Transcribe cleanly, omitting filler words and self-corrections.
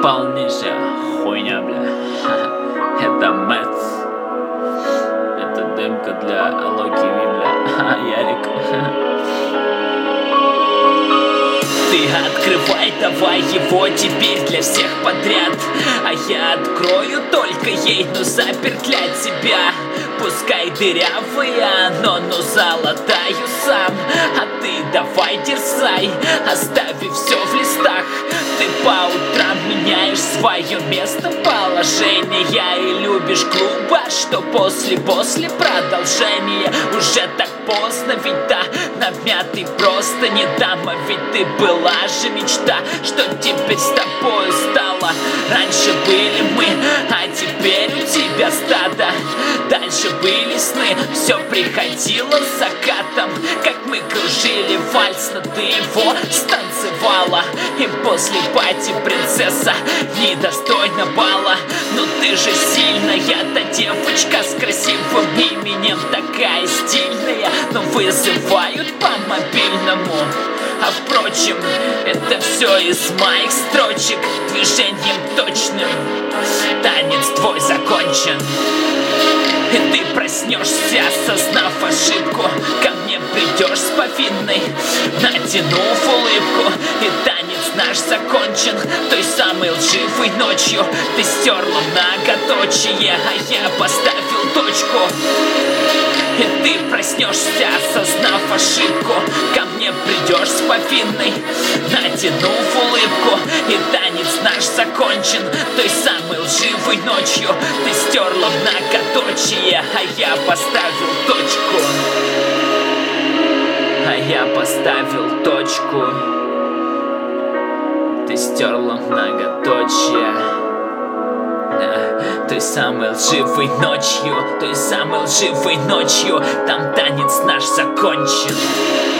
полнейшая хуйня, бля. Это Мэтт. Это демка для Локи Вилля. Ярик. Ты открывай, давай его теперь для всех подряд. А я открою только ей, но запер для тебя. Пускай дырявая, но золотаю сам. А ты давай дерзай, оставив все в листах. Ты по утрам меняешь свое местоположение и любишь клуба, что после продолжения. Уже так поздно, ведь да, намятый просто не дам. А ведь ты была же мечта, что теперь с тобой стало. Раньше были мы, а теперь у тебя стадо. Дальше были сны, все приходило с закатом. Как мы кружили вальс, но ты его станцевала. И после пати принцесса недостойна бала. Но ты же сильная, та девочка с красивым именем, такая стильная, но вызывают по мобильному. А впрочем, это все из моих строчек. Движением точным танец твой закончен. И ты проснешься, осознав ошибку. Ко мне придешь с повинной, натянув улыбку. И танец наш закончен той самой лживой ночью. Ты стерла многоточие, а я поставил точку. И ты проснешься, осознав ошибку. Ко мне придешь с повинной, натянув улыбку. И танец наш закончен той самой лживой ночью. Ты стерла многоточие, а я поставил точку. А я поставил точку. Ты стерла многоточие той самой лживой ночью, той самой лживой ночью. Там танец наш закончен.